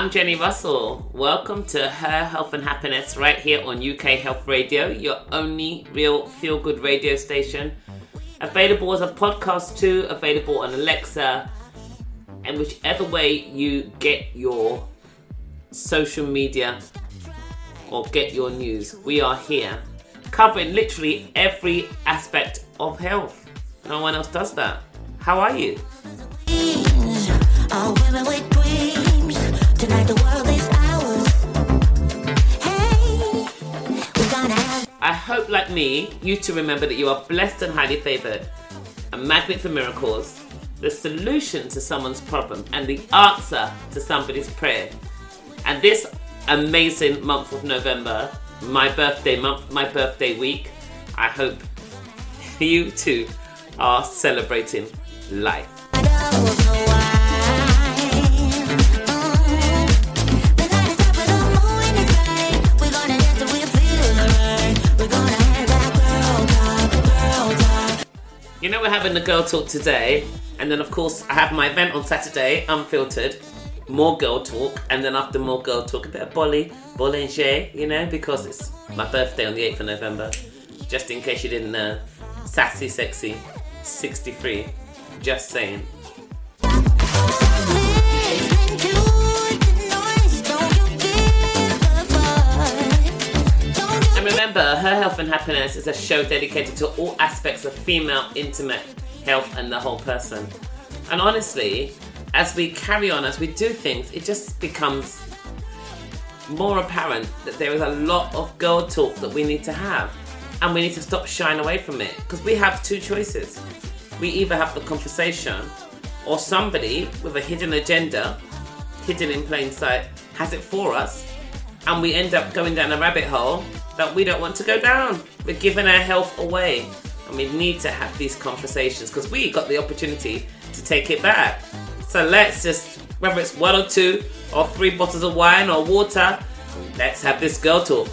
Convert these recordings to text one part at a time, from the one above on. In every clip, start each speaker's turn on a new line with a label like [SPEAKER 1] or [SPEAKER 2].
[SPEAKER 1] I'm Jenny Russell. Welcome to Her Health and Happiness right here on UK Health Radio, your only real feel-good radio station. Available as a podcast too, available on Alexa, and whichever way you get your social media or get your news, we are here covering literally every aspect of health. No one else does that. How are you?
[SPEAKER 2] Tonight the world is ours. Hey, we're gonna have...
[SPEAKER 1] I hope, like me, you too remember that you are blessed and highly favoured, a magnet for miracles, the solution to someone's problem, and the answer to somebody's prayer. And this amazing month of November, my birthday month, my birthday week, I hope you too are celebrating life.
[SPEAKER 2] I don't know why. The night is up with the moon is bright. We're gonna dance till we feel alright. We're gonna have that girl talk.
[SPEAKER 1] You know, we're having the girl talk today, and then of course I have my event on Saturday, Unfiltered, more girl talk, and then after more girl talk, a bit of Bollinger, you know, because it's my birthday on the 8th of November, just in case you didn't know. Sassy, sexy, 63, just saying.
[SPEAKER 2] Listen to the noise, don't you give a fuck. Don't you...
[SPEAKER 1] And remember, Her Health and Happiness is a show dedicated to all aspects of female intimate health and the whole person. And honestly, as we carry on, as we do things, it just becomes more apparent that there is a lot of girl talk that we need to have. And we need to stop shying away from it. Because we have two choices. We either have the conversation, or somebody with a hidden agenda, hidden in plain sight, has it for us, and we end up going down a rabbit hole that we don't want to go down. We're giving our health away, and we need to have these conversations because we got the opportunity to take it back. So let's just, whether it's 1 or 2 or 3 bottles of wine or water, let's have this girl talk.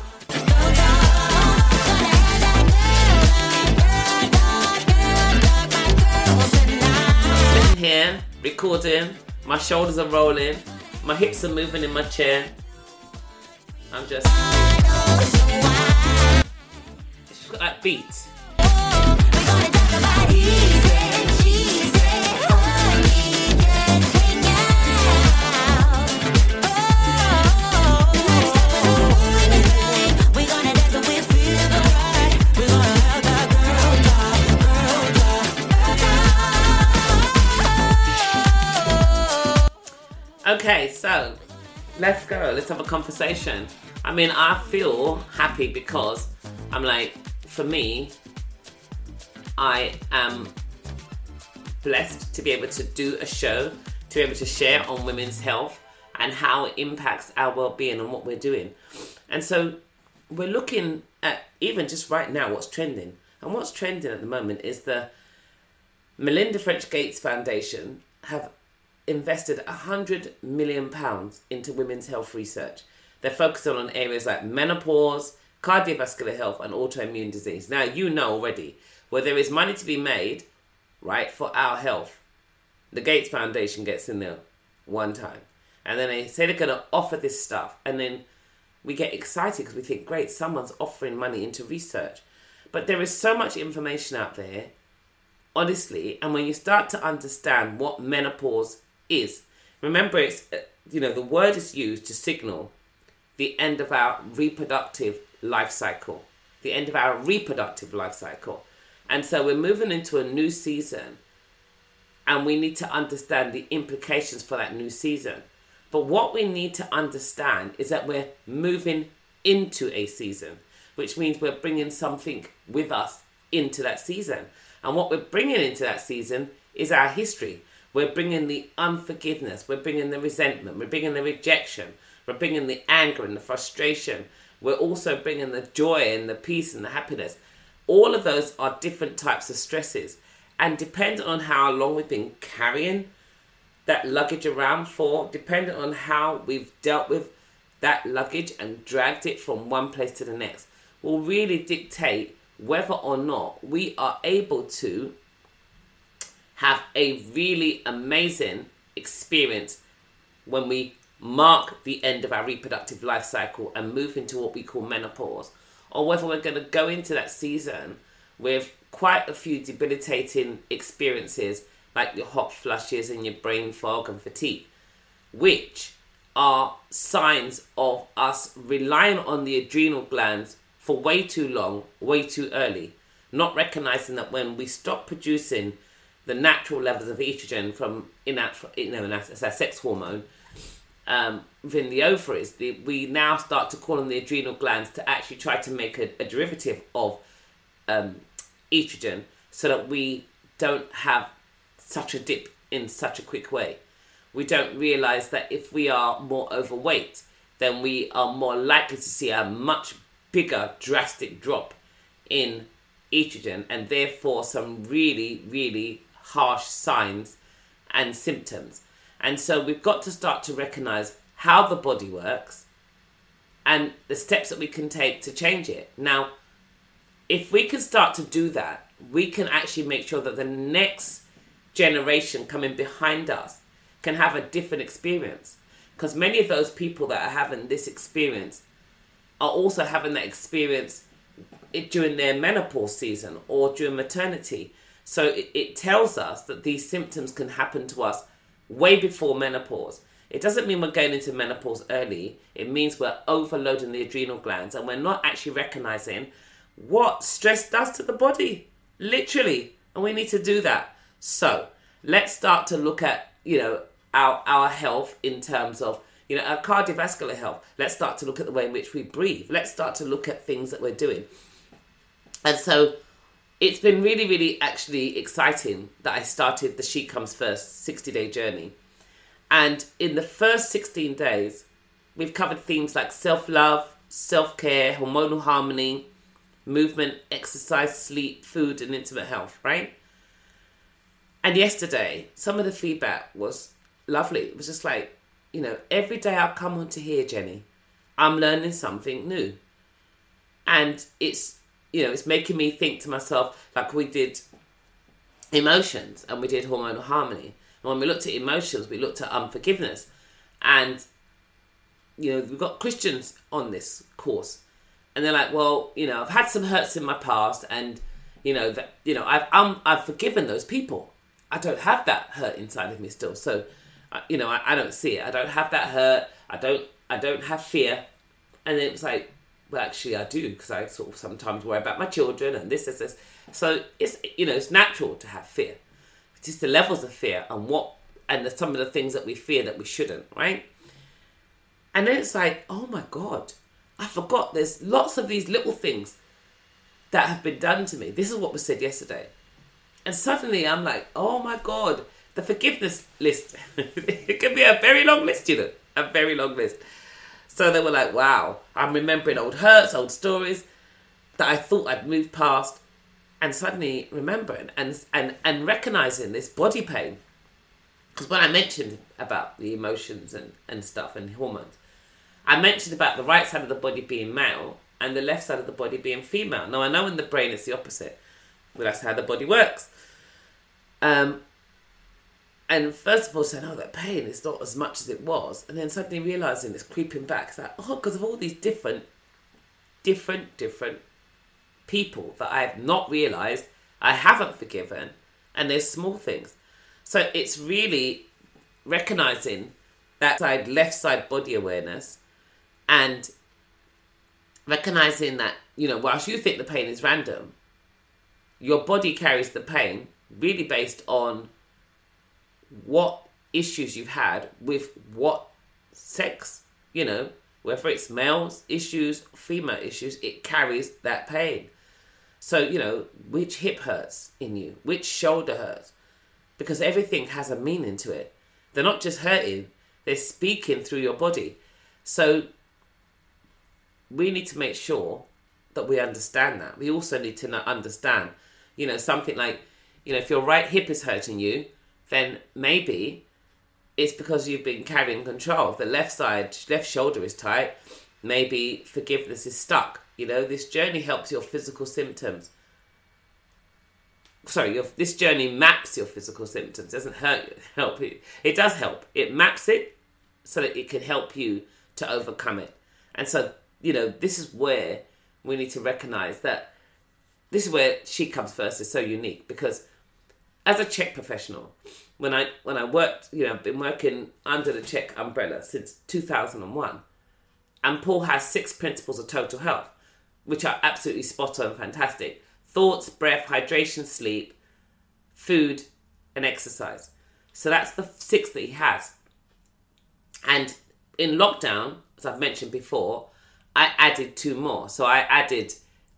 [SPEAKER 1] Sitting here, recording, my shoulders are rolling, my hips are moving in my chair. I'm just... She's got that beat. Okay, so let's go. Let's have a conversation. I mean, I feel happy because I'm like, for me, I am blessed to be able to do a show, to be able to share on women's health and how it impacts our well-being and what we're doing. And so we're looking at even just right now what's trending. And what's trending at the moment is the Melinda French Gates Foundation have invested £100 million into women's health research. They're focusing on areas like menopause, cardiovascular health, and autoimmune disease. Now, you know already, where there is money to be made, right, for our health, the Gates Foundation gets in there one time. And then they say they're going to offer this stuff. And then we get excited because we think, great, someone's offering money into research. But there is so much information out there, honestly, and when you start to understand what menopause is, remember it's, the word is used to signal the end of our reproductive life cycle. The end of our reproductive life cycle. And so we're moving into a new season and we need to understand the implications for that new season. But what we need to understand is that we're moving into a season, which means we're bringing something with us into that season. And what we're bringing into that season is our history. We're bringing the unforgiveness. We're bringing the resentment. We're bringing the rejection. We're bringing the anger and the frustration. We're also bringing the joy and the peace and the happiness. All of those are different types of stresses. And depending on how long we've been carrying that luggage around for, depending on how we've dealt with that luggage and dragged it from one place to the next, will really dictate whether or not we are able to have a really amazing experience when we mark the end of our reproductive life cycle and move into what we call menopause, or whether we're going to go into that season with quite a few debilitating experiences like your hot flushes and your brain fog and fatigue, which are signs of us relying on the adrenal glands for way too long, way too early, not recognizing that when we stop producing the natural levels of estrogen from as our sex hormone within the ovaries, we now start to call on the adrenal glands to actually try to make a derivative of estrogen, so that we don't have such a dip in such a quick way. We don't realize that if we are more overweight, then we are more likely to see a much bigger drastic drop in estrogen, and therefore some really, really harsh signs and symptoms. And so we've got to start to recognize how the body works and the steps that we can take to change it. Now, if we can start to do that, we can actually make sure that the next generation coming behind us can have a different experience. Because many of those people that are having this experience are also having that experience during their menopause season or during maternity. So it tells us that these symptoms can happen to us way before menopause. It doesn't mean we're going into menopause early. It means we're overloading the adrenal glands and we're not actually recognizing what stress does to the body, literally. And we need to do that. So let's start to look at, our health in terms of, our cardiovascular health. Let's start to look at the way in which we breathe. Let's start to look at things that we're doing. And so it's been really, really actually exciting that I started the She Comes First 60-day journey. And in the first 16 days, we've covered themes like self-love, self-care, hormonal harmony, movement, exercise, sleep, food, and intimate health, right? And yesterday, some of the feedback was lovely. It was just like, every day I come onto here, Jenny, I'm learning something new. And it's making me think to myself, like we did emotions and we did hormonal harmony. And when we looked at emotions, we looked at unforgiveness. And, we've got Christians on this course. And they're like, well, I've had some hurts in my past and, I've forgiven those people. I don't have that hurt inside of me still. So, I don't see it. I don't have that hurt. I don't have fear. And then it was like, well, actually I do, because I sort of sometimes worry about my children and this. So it's, it's natural to have fear. It's just the levels of fear and some of the things that we fear that we shouldn't, right? And then it's like, oh my God, I forgot there's lots of these little things that have been done to me. This is what was said yesterday. And suddenly I'm like, oh my God, the forgiveness list. It can be a very long list, a very long list. So they were like, wow, I'm remembering old hurts, old stories that I thought I'd moved past, and suddenly remembering and recognizing this body pain. Because when I mentioned about the emotions and stuff and hormones, I mentioned about the right side of the body being male and the left side of the body being female. Now, I know in the brain it's the opposite, but that's how the body works. And first of all saying, oh, that pain is not as much as it was. And then suddenly realising it's creeping back. It's like, oh, because of all these different people that I have not realised, I haven't forgiven. And there's small things. So it's really recognising that left side body awareness and recognising that, whilst you think the pain is random, your body carries the pain really based on what issues you've had with what sex, whether it's males issues, female issues, it carries that pain. So, which hip hurts in you, which shoulder hurts, because everything has a meaning to it. They're not just hurting, they're speaking through your body. So we need to make sure that we understand that. We also need to understand, something like, if your right hip is hurting you, then maybe it's because you've been carrying control. If the left shoulder is tight, maybe forgiveness is stuck. This journey helps your physical symptoms. This journey maps your physical symptoms. It doesn't help you. It does help. It maps it so that it can help you to overcome it. And so, this is where we need to recognize that this is where She Comes First is so unique, because as a Czech professional, when I worked, I've been working under the Czech umbrella since 2001, and Paul has 6 principles of total health, which are absolutely spot on, fantastic. Thoughts, breath, hydration, sleep, food, and exercise. So that's the 6 that he has. And in lockdown, as I've mentioned before, I added 2 more. So I added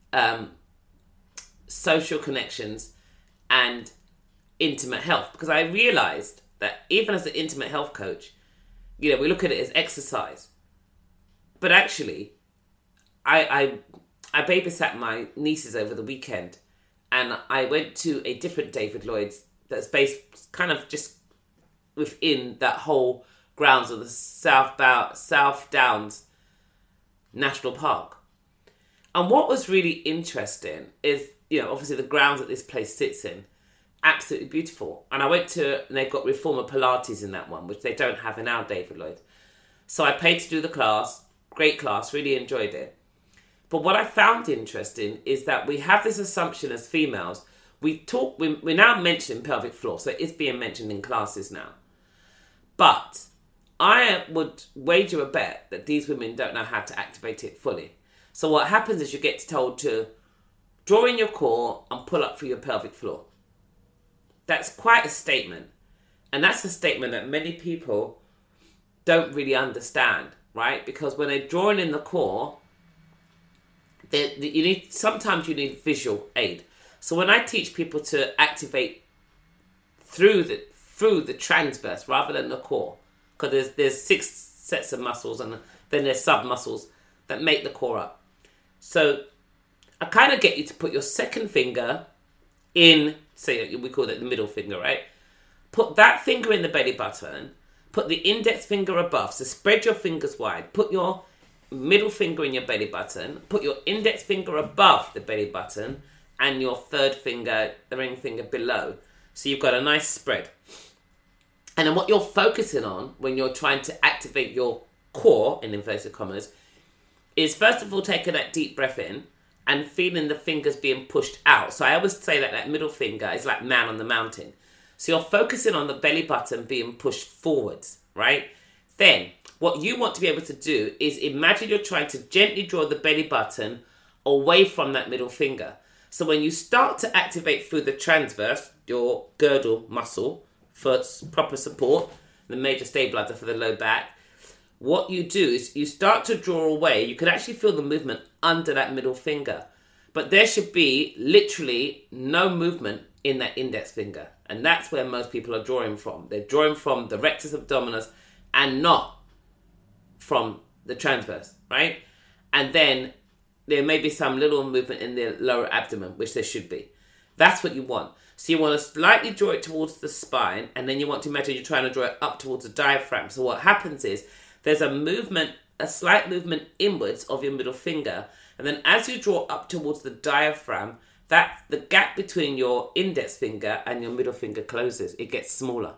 [SPEAKER 1] social connections and intimate health, because I realized that even as an intimate health coach, we look at it as exercise. But actually, I babysat my nieces over the weekend, and I went to a different David Lloyd's that's based kind of just within that whole grounds of the South Downs National Park. And what was really interesting is, obviously the grounds that this place sits in, absolutely beautiful. And I went to, and they've got Reformer Pilates in that one, which they don't have in our David Lloyd. So I paid to do the class, great class, really enjoyed it. But what I found interesting is that we have this assumption as females, we're now mentioning pelvic floor, so it's being mentioned in classes now. But I would wager a bet that these women don't know how to activate it fully. So what happens is you get told to draw in your core and pull up through your pelvic floor. That's quite a statement. And that's a statement that many people don't really understand, right? Because when they're drawing in the core, sometimes you need visual aid. So when I teach people to activate through the transverse rather than the core, because there's 6 sets of muscles and then there's sub muscles that make the core up. So I kind of get you to put your second finger in, say we call it the middle finger, right? Put that finger in the belly button, put the index finger above, so spread your fingers wide, put your middle finger in your belly button, put your index finger above the belly button, and your third finger, the ring finger, below. So you've got a nice spread. And then what you're focusing on when you're trying to activate your core, in inverted commas, is first of all taking that deep breath in and feeling the fingers being pushed out. So I always say that middle finger is like man on the mountain. So you're focusing on the belly button being pushed forwards, right? Then what you want to be able to do is imagine you're trying to gently draw the belly button away from that middle finger. So when you start to activate through the transverse, your girdle muscle for proper support, the major stabilizer for the low back, what you do is you start to draw away. You can actually feel the movement under that middle finger. But there should be literally no movement in that index finger. And that's where most people are drawing from. They're drawing from the rectus abdominis and not from the transverse, right? And then there may be some little movement in the lower abdomen, which there should be. That's what you want. So you want to slightly draw it towards the spine, and then you want to imagine you're trying to draw it up towards the diaphragm. So what happens is there's a slight movement inwards of your middle finger, and then as you draw up towards the diaphragm, that the gap between your index finger and your middle finger closes. It gets smaller.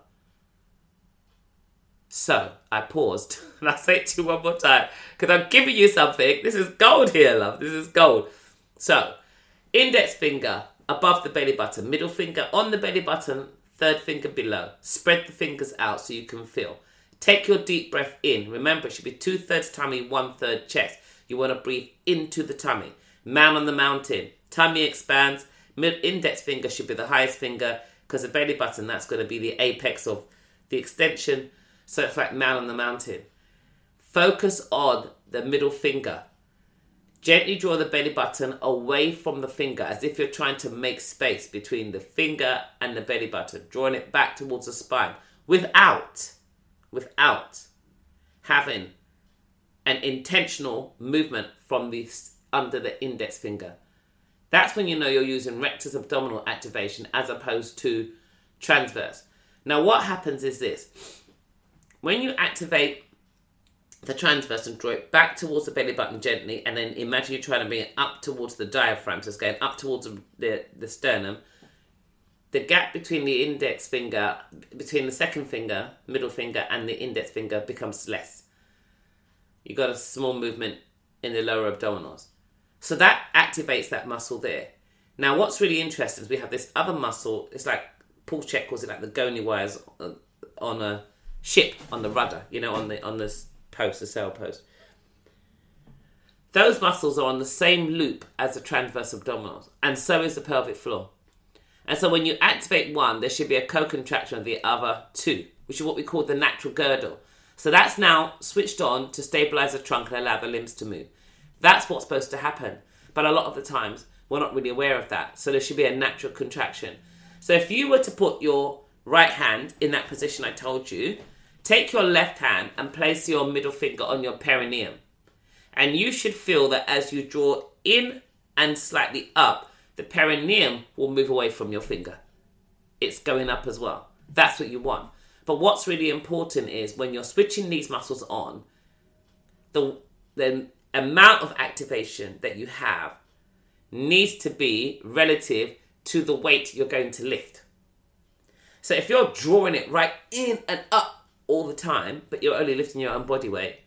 [SPEAKER 1] So I paused and I say it to you one more time because I'm giving you something. This is gold here, love. This is gold. So index finger above the belly button, middle finger on the belly button, third finger below. Spread the fingers out so you can feel. Take your deep breath in. Remember, it should be 2/3 tummy, 1/3 chest. You want to breathe into the tummy. Man on the mountain. Tummy expands. Index finger should be the highest finger because the belly button, that's going to be the apex of the extension. So it's like man on the mountain. Focus on the middle finger. Gently draw the belly button away from the finger as if you're trying to make space between the finger and the belly button, drawing it back towards the spine without having an intentional movement from the under the index finger. That's when you know you're using rectus abdominal activation as opposed to transverse. Now what happens is this. When you activate the transverse and draw it back towards the belly button gently, and then imagine you're trying to bring it up towards the diaphragm, so it's going up towards the sternum, the gap between the index finger, between the second finger, middle finger, and the index finger becomes less. You got a small movement in the lower abdominals. So that activates that muscle there. Now, what's really interesting is we have this other muscle. It's like Paul Check calls it like the goney wires on a ship on the rudder, on the post, the sail post. Those muscles are on the same loop as the transverse abdominals, and so is the pelvic floor. And so when you activate one, there should be a co-contraction of the other two, which is what we call the natural girdle. So that's now switched on to stabilize the trunk and allow the limbs to move. That's what's supposed to happen. But a lot of the times, we're not really aware of that. So there should be a natural contraction. So if you were to put your right hand in that position I told you, take your left hand and place your middle finger on your perineum. And you should feel that as you draw in and slightly up, the perineum will move away from your finger. It's going up as well. That's what you want. But what's really important is when you're switching these muscles on, the amount of activation that you have needs to be relative to the weight you're going to lift. So if you're drawing it right in and up all the time, but you're only lifting your own body weight,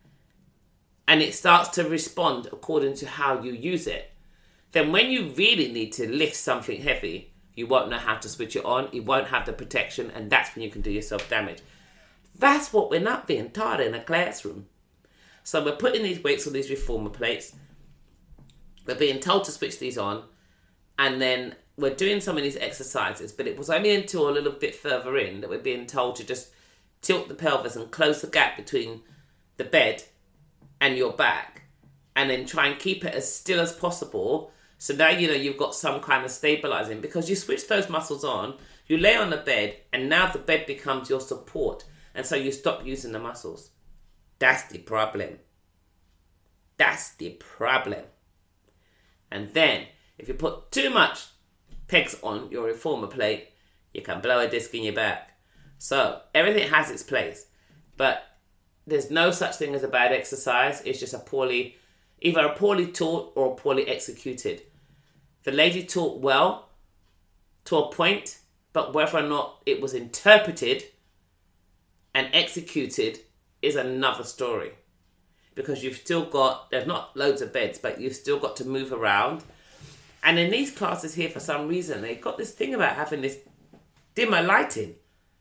[SPEAKER 1] and it starts to respond according to how you use it, then when you really need to lift something heavy, you won't know how to switch it on, you won't have the protection, and that's when you can do yourself damage. That's what we're not being taught in a classroom. So we're putting these weights on these reformer plates, we're being told to switch these on, and then we're doing some of these exercises, but it was only until a little bit further in that we're being told to just tilt the pelvis and close the gap between the bed and your back, and then try and keep it as still as possible. So now you've got some kind of stabilizing, because you switch those muscles on, you lay on the bed, and now the bed becomes your support, and so you stop using the muscles. That's the problem. That's the problem. And then if you put too much pegs on your reformer plate, you can blow a disc in your back. So everything has its place, but there's no such thing as a bad exercise. It's just either a poorly taught or a poorly executed. The lady taught well to a point, but whether or not it was interpreted and executed is another story. Because there's not loads of beds, but you've still got to move around. And in these classes here, for some reason, they've got this thing about having this dimmer lighting.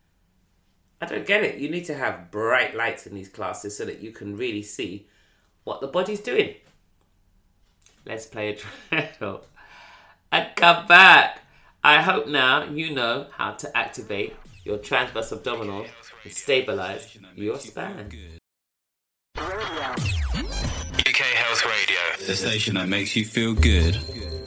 [SPEAKER 1] I don't get it. You need to have bright lights in these classes so that you can really see what the body's doing. Let's play a trail and come back. I hope now you know how to activate your transverse abdominals and stabilize your spine.
[SPEAKER 3] UK Health Radio, the station that makes you feel good.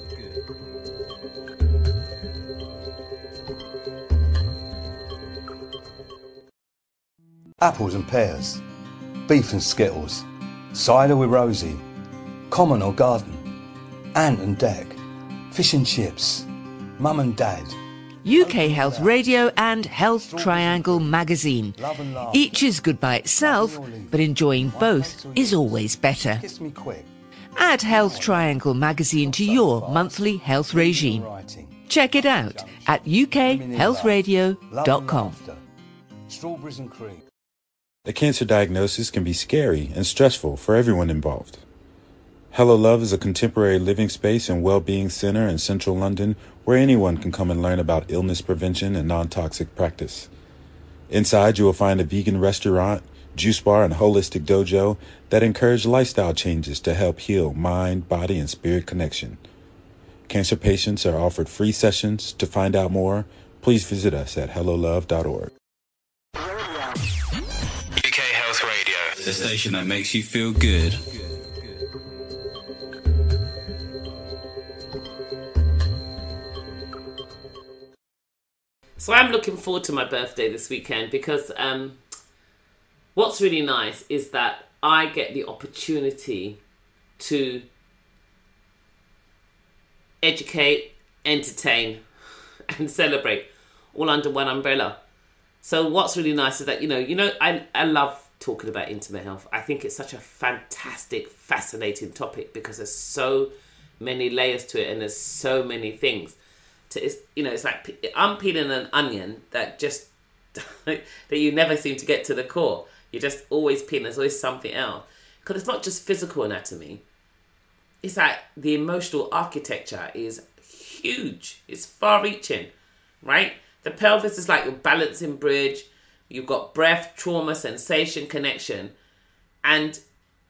[SPEAKER 4] Apples and pears, beef and skittles, cider with Rosie, common or garden, ant and deck, fish and chips, mum and dad.
[SPEAKER 5] UK Health Radio and Health Triangle magazine. Each is good by itself, but enjoying both is always better.
[SPEAKER 4] Kiss me quick.
[SPEAKER 5] Add Health Triangle magazine to your monthly health regime. Check it out at ukhealthradio.com.
[SPEAKER 4] Strawberries and cream.
[SPEAKER 6] A cancer diagnosis can be scary and stressful for everyone involved. Hello Love is a contemporary living space and well-being center in central London where anyone can come and learn about illness prevention and non-toxic practice. Inside, you will find a vegan restaurant, juice bar, and holistic dojo that encourage lifestyle changes to help heal mind, body, and spirit connection. Cancer patients are offered free sessions. To find out more, please visit us at hellolove.org.
[SPEAKER 3] UK Health Radio, the station that makes you feel good.
[SPEAKER 1] So I'm looking forward to my birthday this weekend because what's really nice is that I get the opportunity to educate, entertain, and celebrate all under one umbrella. So what's really nice is that, I love talking about intimate health. I think it's such a fantastic, fascinating topic because there's so many layers to it and there's so many things. it's like I'm peeling an onion that just that you never seem to get to the core. You're just always peeling. There's always something else, because it's not just physical anatomy. It's like the emotional architecture is huge. It's far-reaching, right? The pelvis is like your balancing bridge. You've got breath, trauma, sensation, connection, and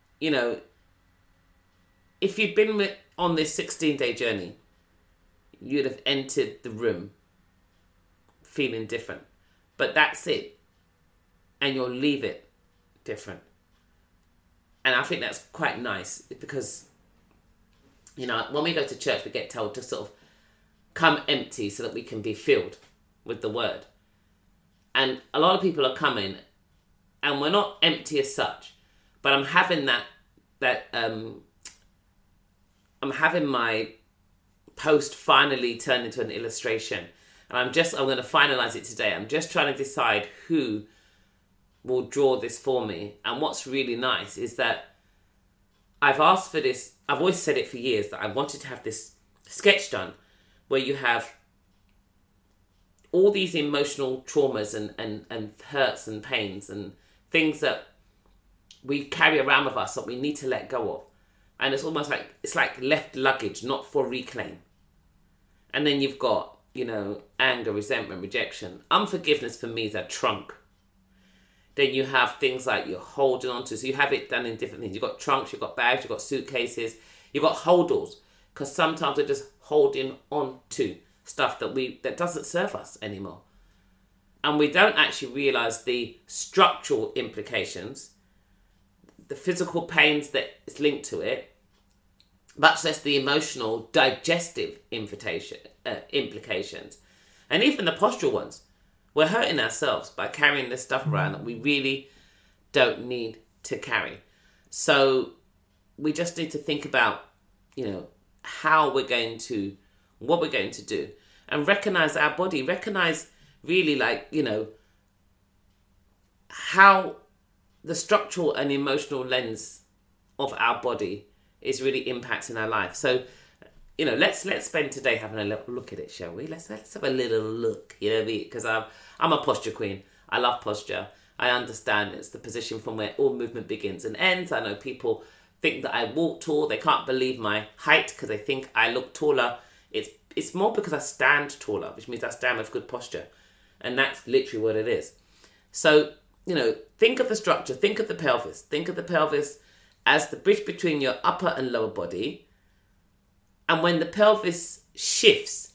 [SPEAKER 1] if you'd been on this 16-day journey, you'd have entered the room feeling different. But that's it. And you'll leave it different. And I think that's quite nice, because, when we go to church, we get told to sort of come empty so that we can be filled with the word. And a lot of people are coming, and we're not empty as such, but I'm having I'm having my post finally turn into an illustration, and I'm going to finalize it today. I'm just trying to decide who will draw this for me. And what's really nice is that I've asked for this. I've always said it for years, that I wanted to have this sketch done where you have all these emotional traumas and hurts and pains and things that we carry around with us that we need to let go of. And it's almost like, it's like left luggage, not for reclaim. And then you've got, anger, resentment, rejection. Unforgiveness for me is a trunk. Then you have things like you're holding on to. So you have it done in different things. You've got trunks, you've got bags, you've got suitcases, you've got holdalls. Because sometimes we're just holding on to stuff that doesn't serve us anymore. And we don't actually realise the structural implications, the physical pains that is linked to it, much less the emotional, digestive implications, and even the postural ones. We're hurting ourselves by carrying this stuff around that we really don't need to carry. So we just need to think about, what we're going to do, and recognize our body, recognize really how the structural and emotional lens of our body is really impacting our life. So, let's spend today having a little look at it, shall we? Let's have a little look, because I'm a posture queen. I love posture. I understand it's the position from where all movement begins and ends. I know people think that I walk tall. They can't believe my height because they think I look taller. It's more because I stand taller, which means I stand with good posture. And that's literally what it is. So, think of the structure, think of the pelvis. Think of the pelvis as the bridge between your upper and lower body. And when the pelvis shifts,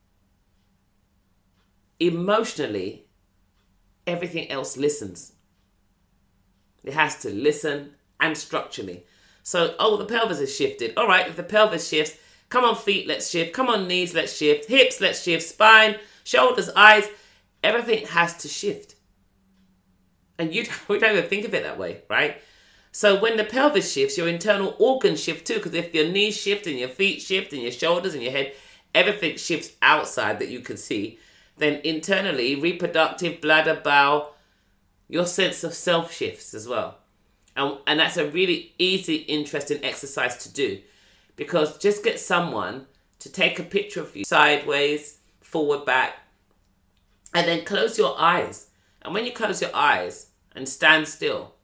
[SPEAKER 1] emotionally, everything else listens. It has to listen, and structurally. So, the pelvis is shifted. All right, if the pelvis shifts, come on feet, let's shift. Come on knees, let's shift. Hips, let's shift. Spine, shoulders, eyes. Everything has to shift. And we don't even think of it that way, right? So when the pelvis shifts, your internal organs shift too, because if your knees shift and your feet shift and your shoulders and your head, everything shifts outside that you can see, then internally, reproductive, bladder, bowel, your sense of self shifts as well. And that's a really easy, interesting exercise to do, because just get someone to take a picture of you sideways, forward, back, and then close your eyes. And when you close your eyes and stand still,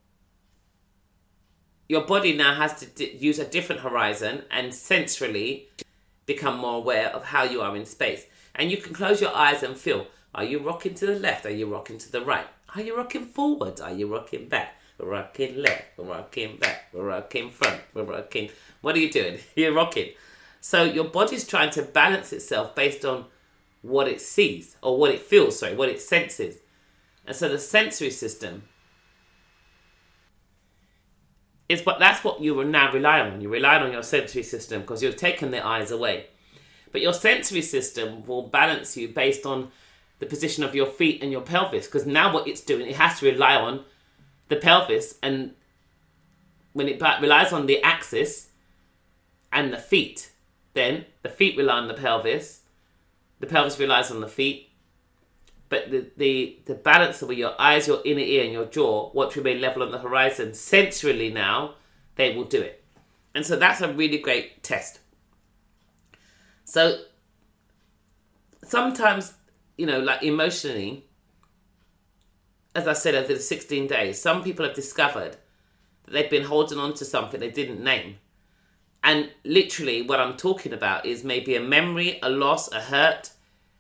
[SPEAKER 1] your body now has to use a different horizon and sensorily become more aware of how you are in space. And you can close your eyes and feel, are you rocking to the left? Are you rocking to the right? Are you rocking forward? Are you rocking back? We're rocking left, we're rocking back, we're rocking front, we're rocking. What are you doing? You're rocking. So your body's trying to balance itself based on what it sees, or what it feels, what it senses. And so the sensory system that's what you will now rely on. You rely on your sensory system because you've taken the eyes away. But your sensory system will balance you based on the position of your feet and your pelvis, because now what it's doing, it has to rely on the pelvis, and when it relies on the axis and the feet, then the feet rely on the pelvis relies on the feet, but the balance of your eyes, your inner ear and your jaw want to remain level on the horizon. Sensorily now, they will do it. And so that's a really great test. So sometimes, like emotionally, as I said, over the 16 days, some people have discovered that they've been holding on to something they didn't name. And literally what I'm talking about is maybe a memory, a loss, a hurt,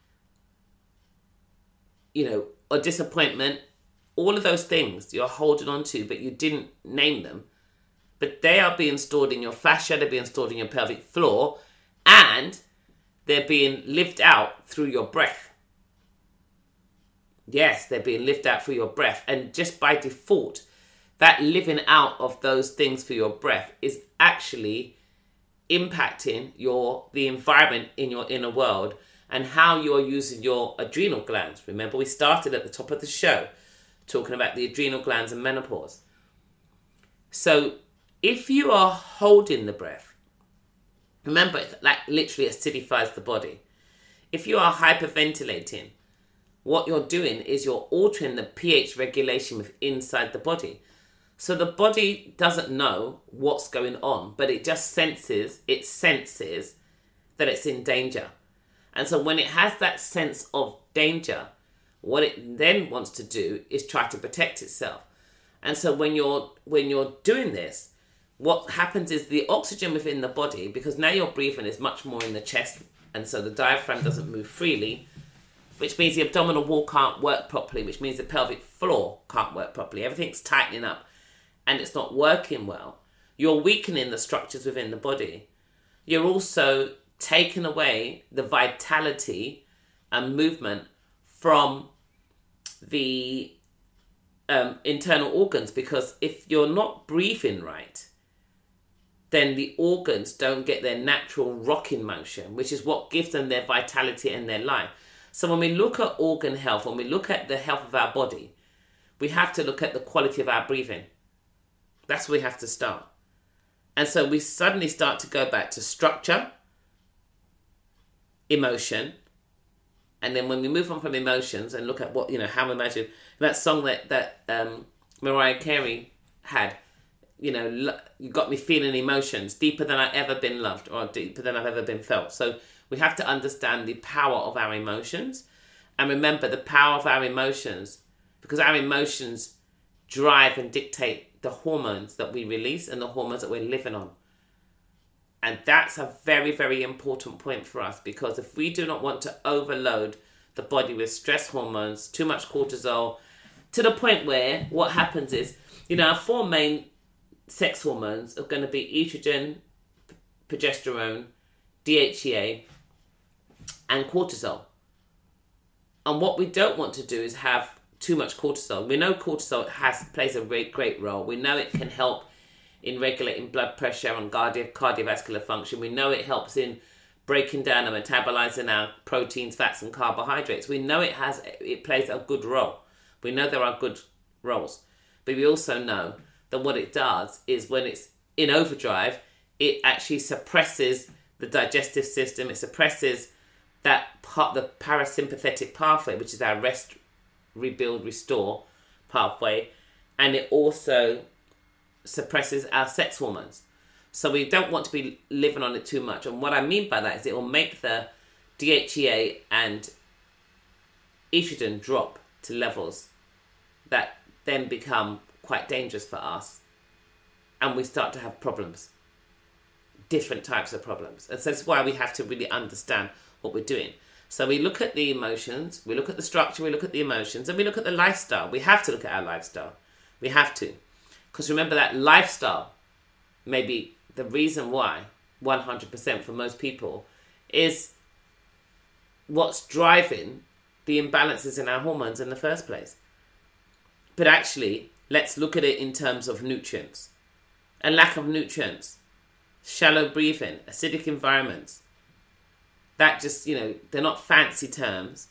[SPEAKER 1] a disappointment. All of those things you're holding on to, but you didn't name them. But they are being stored in your fascia, they're being stored in your pelvic floor, and they're being lived out through your breath. Yes, they're being lived out through your breath. And just by default, that living out of those things for your breath is actually impacting the environment in your inner world and how you're using your adrenal glands. Remember, we started at the top of the show talking about the adrenal glands and menopause. So if you are holding the breath, remember, it literally acidifies the body. If you are hyperventilating, what you're doing is you're altering the pH regulation inside the body. So the body doesn't know what's going on, but it just senses that it's in danger. And so when it has that sense of danger, what it then wants to do is try to protect itself. And so when you're doing this, what happens is the oxygen within the body, because now your breathing is much more in the chest, and so the diaphragm doesn't move freely, which means the abdominal wall can't work properly, which means the pelvic floor can't work properly. Everything's tightening up and it's not working well. You're weakening the structures within the body. You're also taking away the vitality and movement from the internal organs, because if you're not breathing right, then the organs don't get their natural rocking motion, which is what gives them their vitality and their life. So when we look at organ health, when we look at the health of our body, we have to look at the quality of our breathing. That's where we have to start. And so we suddenly start to go back to structure, emotion, and then when we move on from emotions and look at what, how we imagine that song that Mariah Carey had, you got me feeling emotions deeper than I've ever been loved or deeper than I've ever been felt. So we have to understand the power of our emotions and remember the power of our emotions, because our emotions drive and dictate the hormones that we release and the hormones that we're living on. And that's a very, very important point for us, because if we do not want to overload the body with stress hormones, too much cortisol, to the point where what happens is, our four main sex hormones are going to be estrogen, progesterone, DHEA, and cortisol. And what we don't want to do is have too much cortisol. We know cortisol plays a great role. We know it can help in regulating blood pressure and cardiovascular function. We know it helps in breaking down and metabolizing our proteins, fats, and carbohydrates. We know it plays a good role. We know there are good roles. But we also know that what it does is when it's in overdrive, it actually suppresses the digestive system. It suppresses that part, the parasympathetic pathway, which is our rest, rebuild, restore pathway. And it also suppresses our sex hormones. So we don't want to be living on it too much. And what I mean by that is it will make the DHEA and estrogen drop to levels that then become quite dangerous for us. And we start to have problems. Different types of problems. And so that's why we have to really understand what we're doing. So we look at the emotions, we look at the structure, we look at the emotions, and we look at the lifestyle. We have to look at our lifestyle. We have to. Because remember that lifestyle may be the reason why 100% for most people is what's driving the imbalances in our hormones in the first place. But actually, let's look at it in terms of nutrients. A lack of nutrients, shallow breathing, acidic environments. That just, they're not fancy terms.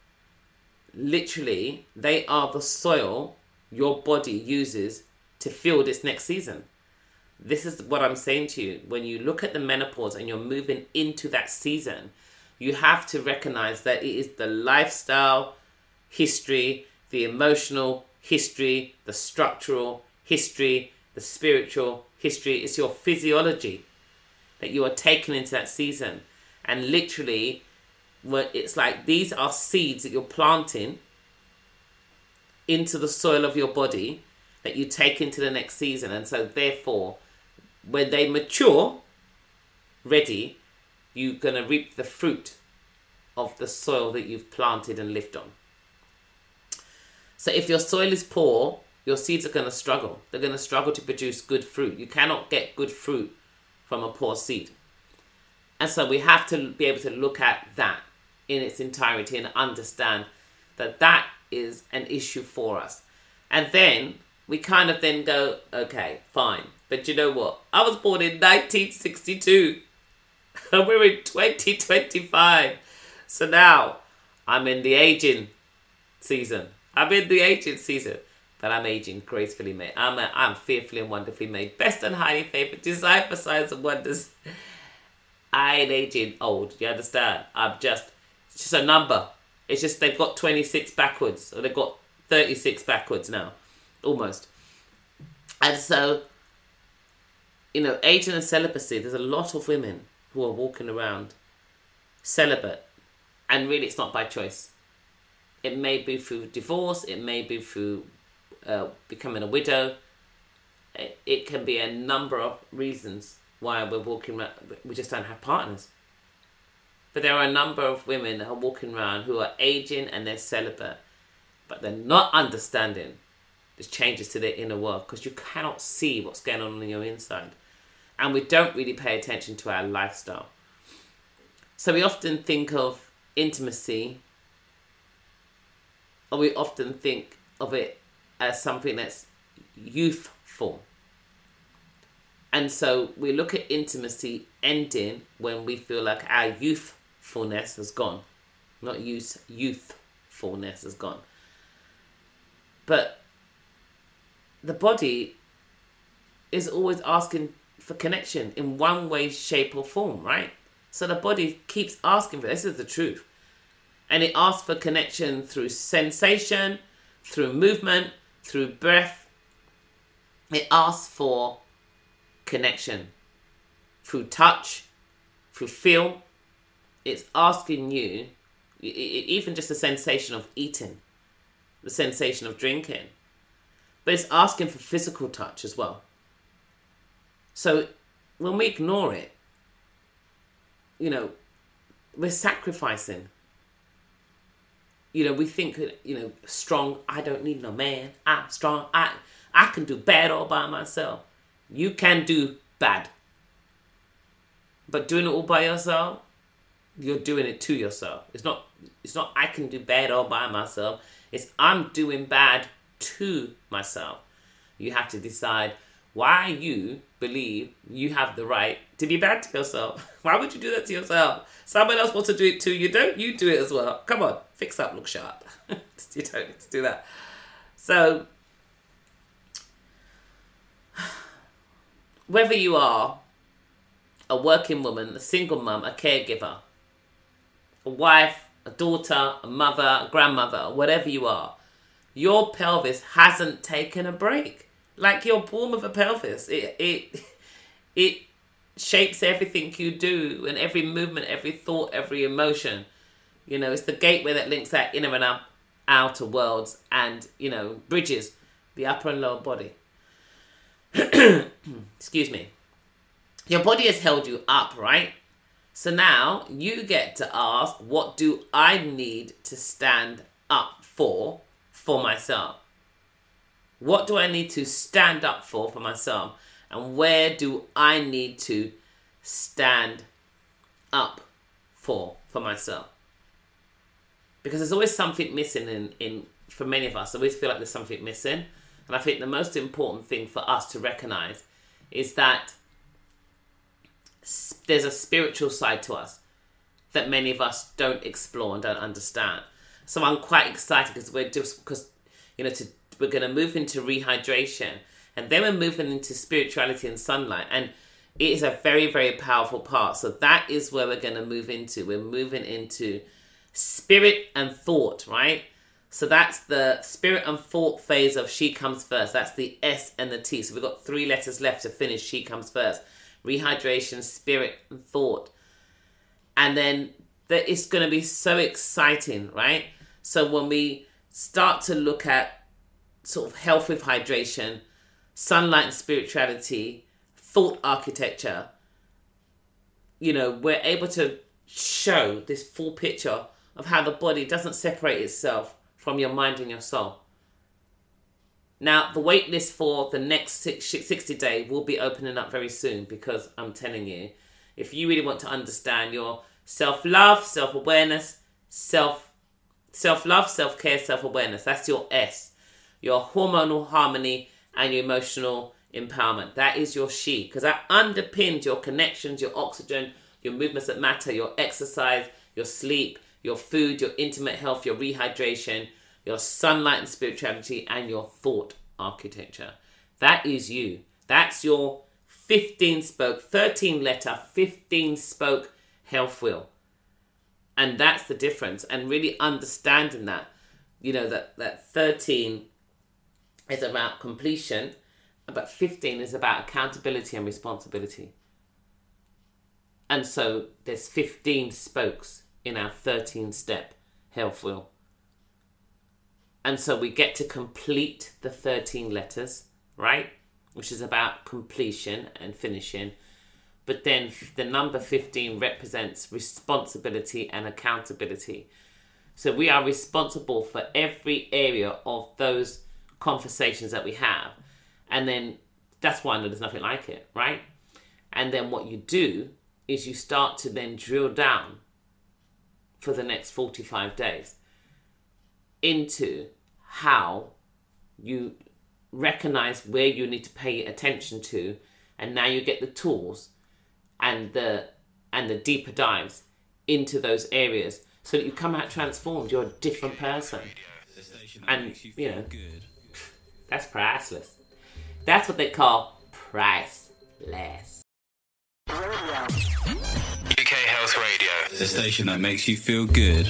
[SPEAKER 1] Literally, they are the soil your body uses to field its next season. This is what I'm saying to you. When you look at the menopause and you're moving into that season, you have to recognize that it is the lifestyle history, the emotional history, the structural history, the spiritual history. It's your physiology that you are taking into that season. And literally, where it's like these are seeds that you're planting into the soil of your body that you take into the next season. And so therefore, when they mature, ready, you're going to reap the fruit of the soil that you've planted and lived on. So if your soil is poor, your seeds are going to struggle. They're going to struggle to produce good fruit. You cannot get good fruit from a poor seed. And so we have to be able to look at that in its entirety and understand that that is an issue for us. And then we kind of then go, okay, fine. But you know what? I was born in 1962. And we're in 2025. So now I'm in the aging season. I'm in the aging season. But I'm aging gracefully, mate. I'm fearfully and wonderfully made. Best and highly favored. Designed for signs and wonders. I ain't aging old. You understand? It's just a number. It's just they've got 26 backwards. Or they've got 36 backwards now. Almost. And so, aging and celibacy, there's a lot of women who are walking around celibate. And really, it's not by choice. It may be through divorce. It may be through becoming a widow. It can be a number of reasons why we're walking around. We just don't have partners. But there are a number of women that are walking around who are aging and they're celibate. But they're not understanding the changes to their inner world because you cannot see what's going on your inside. And we don't really pay attention to our lifestyle. So we often think of intimacy, or we often think of it as something that's youthful. And so we look at intimacy ending when we feel like our youthfulness has gone. Not youthfulness has gone. But the body is always asking for connection in one way, shape or form, right? So the body keeps asking for this. Is the truth. And it asks for connection through sensation, through movement, through breath. It asks for connection through touch, through feel. It's asking you, even just the sensation of eating, the sensation of drinking. But it's asking for physical touch as well. So when we ignore it, we're sacrificing. We think, strong, I don't need no man. I'm strong. I can do bad all by myself. You can do bad. But doing it all by yourself, you're doing it to yourself. It's not I can do bad all by myself. It's I'm doing bad to myself. You have to decide why you believe you have the right to be bad to yourself. Why would you do that to yourself? Someone else wants to do it too. You don't. You do it as well. Come on. Fix up. Look sharp. You don't need to do that. So, whether you are a working woman, a single mum, a caregiver, a wife, a daughter, a mother, a grandmother, whatever you are, your pelvis hasn't taken a break. Like you're born with a pelvis. It shapes everything you do and every movement, every thought, every emotion. It's the gateway that links that inner and outer worlds and, bridges the upper and lower body. Excuse me. Your body has held you up, right? So now you get to ask, what do I need to stand up for myself? What do I need to stand up for myself? And where do I need to stand up for myself? Because there's always something missing in for many of us. I always feel like there's something missing. And I think the most important thing for us to recognize is that there's a spiritual side to us that many of us don't explore and don't understand. So I'm quite excited because we're going to move into rehydration, and then we're moving into spirituality and sunlight, and it is a very, very powerful part. So that is where we're going to move into. We're moving into spirit and thought, right? So that's the spirit and thought phase of She Comes First. That's the S and the T. So we've got 3 letters left to finish She Comes First. Rehydration, spirit and thought. And then that it's going to be so exciting, right? So when we start to look at sort of health with hydration, sunlight and spirituality, thought architecture, you know, we're able to show this full picture of how the body doesn't separate itself from your mind and your soul. Now, the wait list for the next 60 day will be opening up very soon, because I'm telling you, if you really want to understand your self-love, self-awareness, self-love, self-care, self-awareness, that's your S. Your hormonal harmony and your emotional empowerment. That is your she, because that underpins your connections, your oxygen, your movements that matter, your exercise, your sleep, your food, your intimate health, your rehydration, your sunlight and spirituality, and your thought architecture. That is you. That's your 15-spoke, 13-letter, 15-spoke health wheel. And that's the difference. And really understanding that, you know, that 13 is about completion, but 15 is about accountability and responsibility. And so there's 15 spokes in our 13-step health wheel. And so we get to complete the 13 letters, right? Which is about completion and finishing. But then the number 15 represents responsibility and accountability. So we are responsible for every area of those conversations that we have. And then that's why I know there's nothing like it, right? And then what you do is you start to then drill down for the next 45 days into how you recognize where you need to pay attention to, and now you get the tools and the deeper dives into those areas so that you come out transformed. You're a different person. And, you know, that's priceless. That's what they call priceless.
[SPEAKER 3] UK Health Radio, the station that makes you feel good.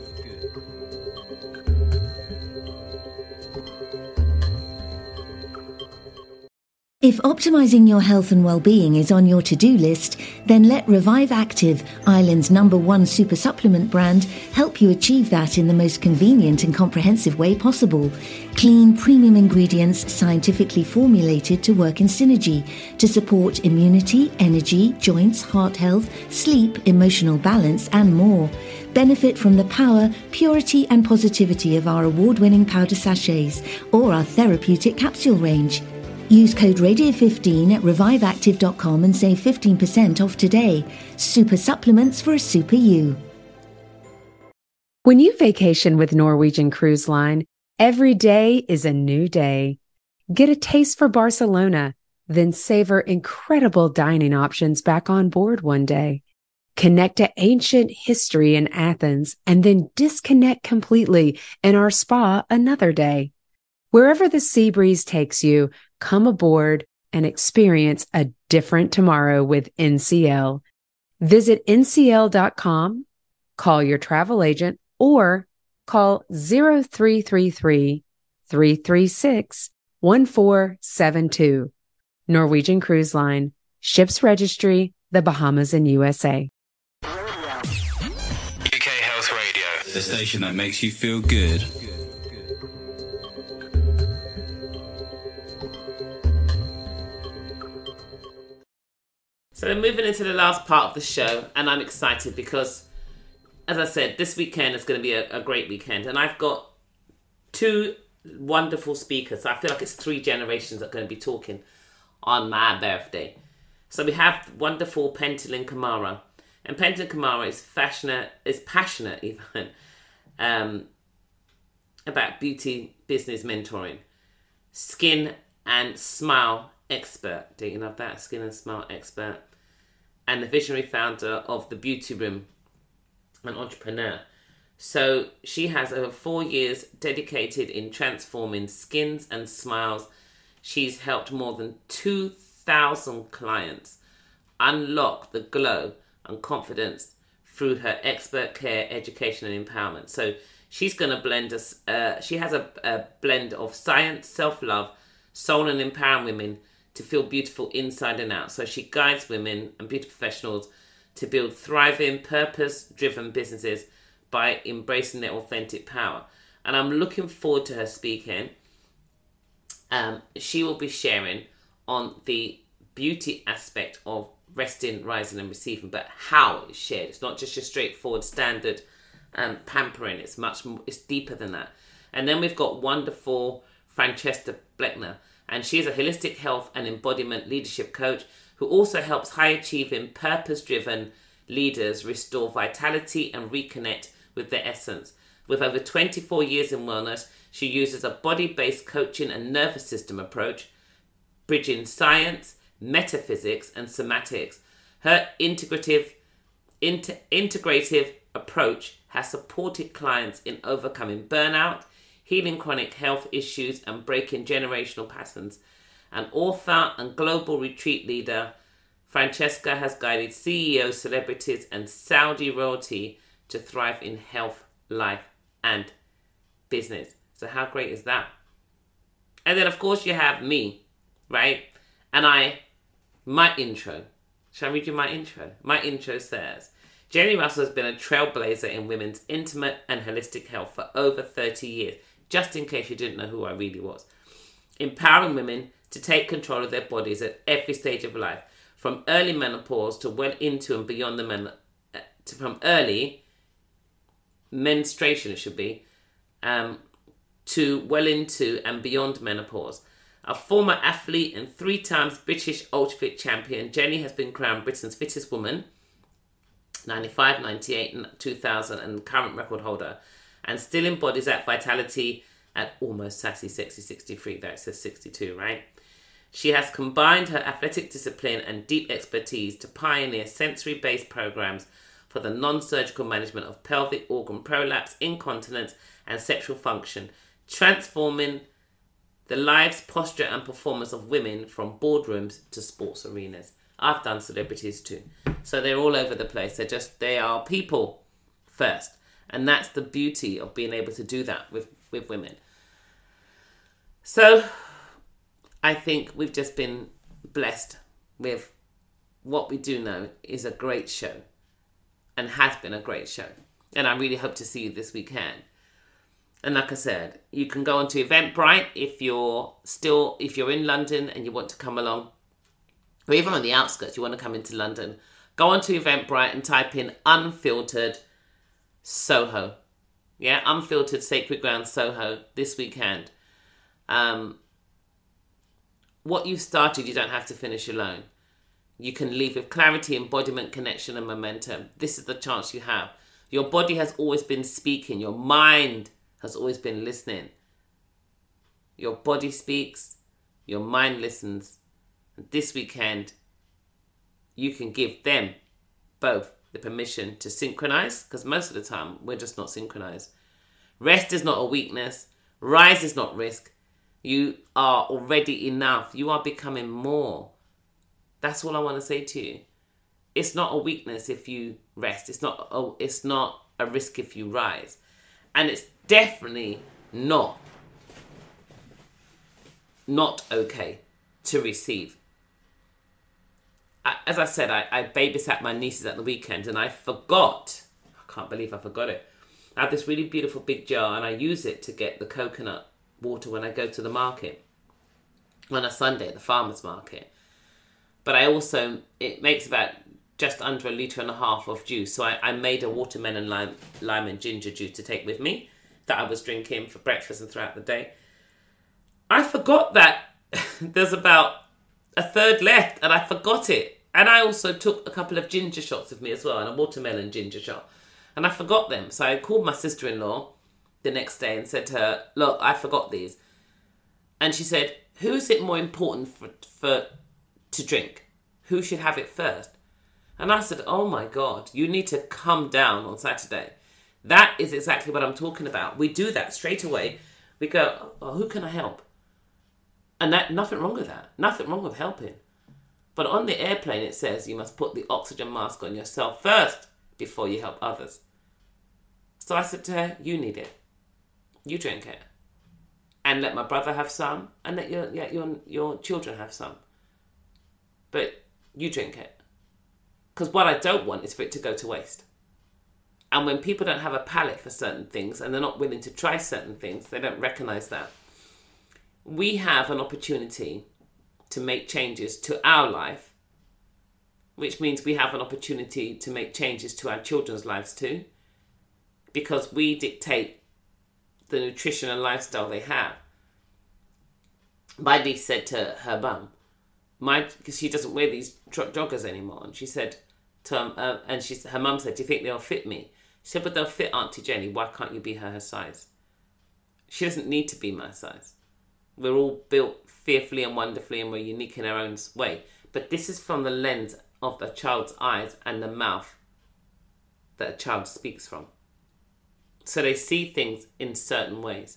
[SPEAKER 7] If optimizing your health and well-being is on your to-do list, then let Revive Active, Ireland's #1 super supplement brand, help you achieve that in the most convenient and comprehensive way possible. Clean, premium ingredients scientifically formulated to work in synergy to support immunity, energy, joints, heart health, sleep, emotional balance, and more. Benefit from the power, purity, and positivity of our award-winning powder sachets or our therapeutic capsule range. Use code RADIO15 at reviveactive.com and save 15% off today. Super supplements for a super you.
[SPEAKER 8] When you vacation with Norwegian Cruise Line, every day is a new day. Get a taste for Barcelona, then savor incredible dining options back on board one day. Connect to ancient history in Athens and then disconnect completely in our spa another day. Wherever the sea breeze takes you, come aboard and experience a different tomorrow with NCL. Visit ncl.com, call your travel agent, or call 0333-336-1472. Norwegian Cruise Line, Ships Registry, the Bahamas and USA.
[SPEAKER 3] UK Health Radio, the station that makes you feel good.
[SPEAKER 1] So we're moving into the last part of the show, and I'm excited because, as I said, this weekend is going to be a great weekend, and I've got two wonderful speakers. So I feel like it's three generations that are going to be talking on my birthday. So we have wonderful Pentylin Kamara, and Pentylin Kamara is passionate even about beauty business mentoring, skin and smile expert. Do you love that? Skin and smile expert. And the visionary founder of The Beauty Room, an entrepreneur. So she has over 4 years dedicated in transforming skins and smiles. She's helped more than 2,000 clients unlock the glow and confidence through her expert care, education and empowerment. So she's going to blend us. She has a blend of science, self-love, soul and empowering women to feel beautiful inside and out. So she guides women and beauty professionals to build thriving, purpose-driven businesses by embracing their authentic power. And I'm looking forward to her speaking. She will be sharing on the beauty aspect of resting, rising and receiving, but how it's shared. It's not just your straightforward standard pampering. It's much more, it's deeper than that. And then we've got wonderful Francesca Bleckner, and she's a holistic health and embodiment leadership coach who also helps high-achieving, purpose-driven leaders restore vitality and reconnect with their essence. With over 24 years in wellness, she uses a body-based coaching and nervous system approach, bridging science, metaphysics, and somatics. Her integrative approach has supported clients in overcoming burnout, healing chronic health issues, and breaking generational patterns. An author and global retreat leader, Francesca has guided CEOs, celebrities, and Saudi royalty to thrive in health, life, and business. So how great is that? And then, of course, you have me, right? And my intro. Shall I read you my intro? My intro says, Jenny Russell has been a trailblazer in women's intimate and holistic health for over 30 years, just in case you didn't know who I really was. Empowering women to take control of their bodies at every stage of life, from early menopause to well into and beyond the from early menstruation, it should be, to well into and beyond menopause. A former athlete and 3 times British Ultrafit champion, Jenny has been crowned Britain's fittest woman, 95, 98, and 2000, and current record holder, and still embodies that vitality at almost sassy, sexy 63. That says 62, right? She has combined her athletic discipline and deep expertise to pioneer sensory-based programs for the non-surgical management of pelvic organ prolapse, incontinence, and sexual function, transforming the lives, posture, and performance of women from boardrooms to sports arenas. I've done celebrities too. So they're all over the place. They are people first. And that's the beauty of being able to do that with women. So I think we've just been blessed with what we do know is a great show and has been a great show. And I really hope to see you this weekend. And like I said, you can go onto Eventbrite if you're in London and you want to come along, or even on the outskirts, you want to come into London. Go onto Eventbrite and type in Unfiltered Soho. Yeah, Unfiltered Sacred Ground Soho this weekend. What you've started, you don't have to finish alone. You can leave with clarity, embodiment, connection, and momentum. This is the chance you have. Your body has always been speaking. Your mind has always been listening. Your body speaks. Your mind listens. And this weekend, you can give them both the permission to synchronize, because most of the time, we're just not synchronized. Rest is not a weakness. Rise is not risk. You are already enough. You are becoming more. That's all I want to say to you. It's not a weakness if you rest. It's not a risk if you rise. And it's definitely not okay to receive. As I said, I babysat my nieces at the weekend and I forgot. I can't believe I forgot it. I have this really beautiful big jar and I use it to get the coconut water when I go to the market on a Sunday at the farmer's market. But it makes about just under 1.5 litres of juice. So I made a watermelon, lime and ginger juice to take with me that I was drinking for breakfast and throughout the day. I forgot that there's about a third left and I forgot it. And I also took a couple of ginger shots with me as well, and a watermelon ginger shot. And I forgot them. So I called my sister-in-law the next day and said to her, look, I forgot these. And she said, who is it more important to drink? Who should have it first? And I said, oh my God, you need to come down on Saturday. That is exactly what I'm talking about. We do that straight away. We go, oh, who can I help? And nothing wrong with that. Nothing wrong with helping. But on the airplane, it says you must put the oxygen mask on yourself first before you help others. So I said to her, you need it. You drink it. And let my brother have some, and let your children have some. But you drink it. Because what I don't want is for it to go to waste. And when people don't have a palate for certain things and they're not willing to try certain things, they don't recognize that. We have an opportunity to make changes to our life, which means we have an opportunity to make changes to our children's lives too, because we dictate the nutrition and lifestyle they have. My niece said to her mum, because she doesn't wear these joggers anymore, and she said to her mum said, "Do you think they'll fit me?" She said, "But they'll fit Auntie Jenny. Why can't you be her size?" She doesn't need to be my size. We're all built fearfully and wonderfully, and we're unique in our own way. But this is from the lens of the child's eyes and the mouth that a child speaks from. So they see things in certain ways.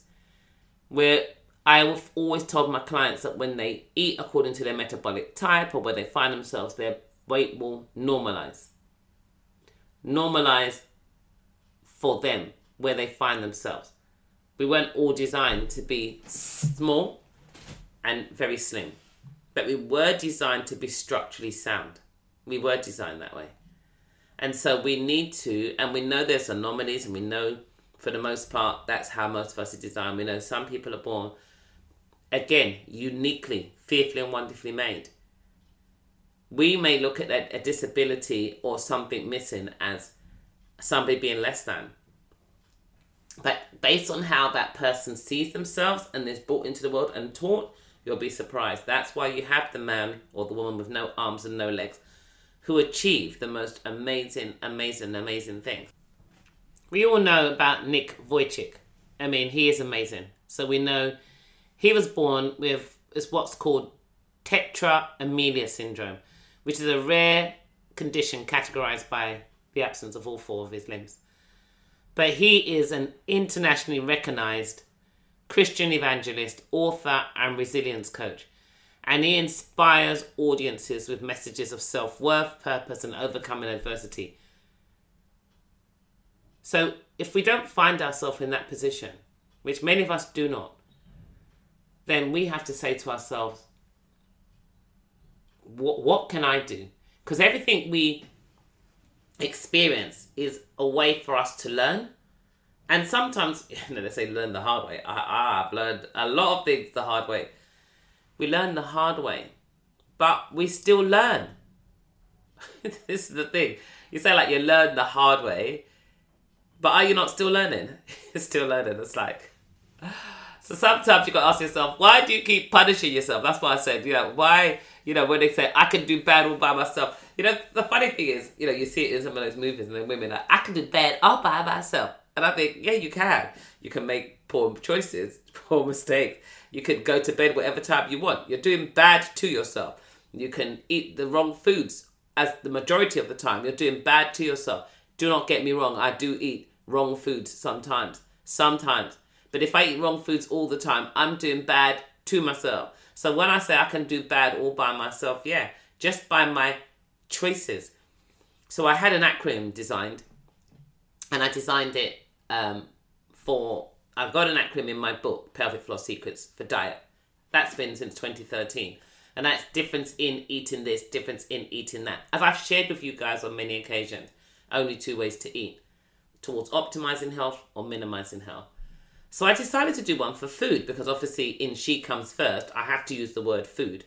[SPEAKER 1] I've always told my clients that when they eat according to their metabolic type or where they find themselves, their weight will normalize. Normalize for them where they find themselves. We weren't all designed to be small and very slim, but we were designed to be structurally sound. We were designed that way. And so we need to, and we know there's anomalies, and we know for the most part that's how most of us are designed. We know some people are born, again, uniquely, fearfully and wonderfully made. We may look at a disability or something missing as somebody being less than. But based on how that person sees themselves and is brought into the world and taught, you'll be surprised. That's why you have the man or the woman with no arms and no legs who achieve the most amazing things. We all know about Nick Vujicic. I mean, he is amazing. So we know he was born with what's called tetraamelia syndrome, which is a rare condition categorized by the absence of all four of his limbs. But he is an internationally recognized Christian evangelist, author, and resilience coach. And he inspires audiences with messages of self-worth, purpose, and overcoming adversity. So if we don't find ourselves in that position, which many of us do not, then we have to say to ourselves, what can I do? Because everything we experience is a way for us to learn. And sometimes, they say learn the hard way. I've learned a lot of things the hard way. We learn the hard way, but we still learn. This is the thing. You say like you learn the hard way, but are you not still learning? You're still learning. It's like... So sometimes you got to ask yourself, why do you keep punishing yourself? That's why I said, why, when they say, I can do bad all by myself. The funny thing is, you see it in some of those movies and then women are like, I can do bad all by myself. And I think, yeah, you can. You can make poor choices, poor mistakes. You can go to bed whatever time you want. You're doing bad to yourself. You can eat the wrong foods as the majority of the time. You're doing bad to yourself. Do not get me wrong. I do eat wrong foods sometimes. But if I eat wrong foods all the time, I'm doing bad to myself. So when I say I can do bad all by myself, yeah, just by my choices. So I had an acronym designed, and I designed it I've got an acronym in my book, Pelvic Floor Secrets for Diet. That's been since 2013. And that's difference in eating this, difference in eating that. As I've shared with you guys on many occasions, only 2 ways to eat. Towards optimizing health or minimizing health. So I decided to do one for food because obviously in She Comes First, I have to use the word food.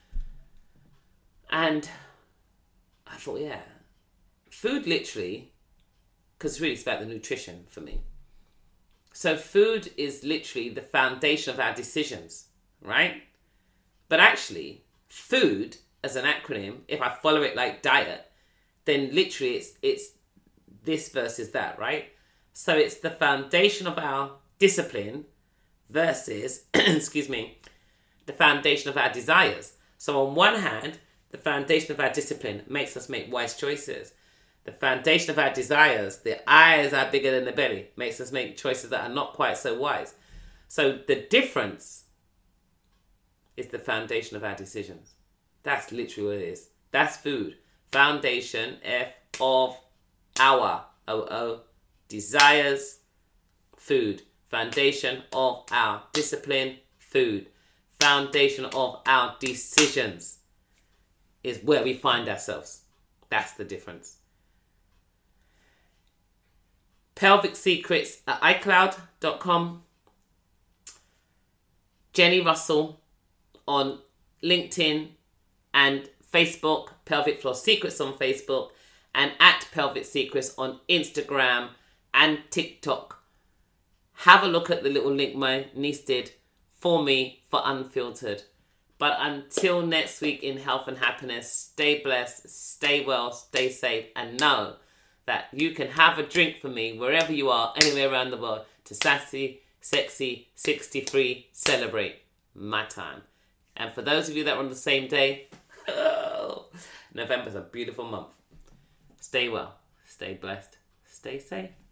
[SPEAKER 1] And I thought, yeah, food literally, because really it's about the nutrition for me. So food is literally the foundation of our decisions, right? But actually, food as an acronym, if I follow it like diet, then literally it's this versus that, right? So it's the foundation of our discipline versus, the foundation of our desires. So on one hand, the foundation of our discipline makes us make wise choices. The foundation of our desires, the eyes are bigger than the belly, makes us make choices that are not quite so wise. So the difference is the foundation of our decisions. That's literally what it is. That's food. Foundation, F of our, O-O, desires, food. Foundation of our discipline, food. Foundation of our decisions is where we find ourselves. That's the difference. Pelvic Secrets at iCloud.com. Jenny Russell on LinkedIn and Facebook, Pelvic Floor Secrets on Facebook, and at Pelvic Secrets on Instagram and TikTok. Have a look at the little link my niece did for me for Unfiltered. But until next week in health and happiness, stay blessed, stay well, stay safe, and know that you can have a drink for me wherever you are, anywhere around the world, to Sassy, Sexy, 63, celebrate my time. And for those of you that are on the same day, November's a beautiful month. Stay well, stay blessed, stay safe.